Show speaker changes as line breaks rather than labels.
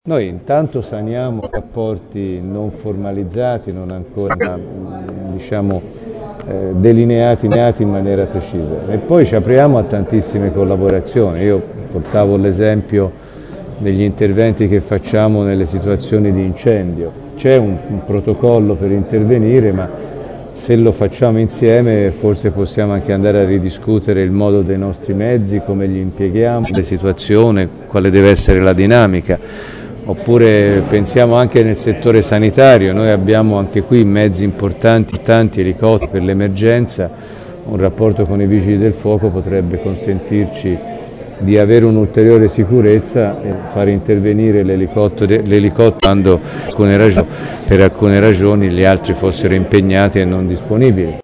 Noi intanto saniamo rapporti non formalizzati, non ancora diciamo, delineati in maniera precisa e poi ci apriamo a tantissime collaborazioni. Io portavo l'esempio degli interventi che facciamo nelle situazioni di incendio. C'è un protocollo per intervenire, ma se lo facciamo insieme forse possiamo anche andare a ridiscutere il modo dei nostri mezzi, come li impieghiamo, le situazioni, quale deve essere la dinamica. Oppure pensiamo anche nel settore sanitario, noi abbiamo anche qui mezzi importanti, elicotteri per l'emergenza, un rapporto con i vigili del fuoco potrebbe consentirci di avere un'ulteriore sicurezza e far intervenire l'elicottero quando per alcune ragioni gli altri fossero impegnati e non disponibili.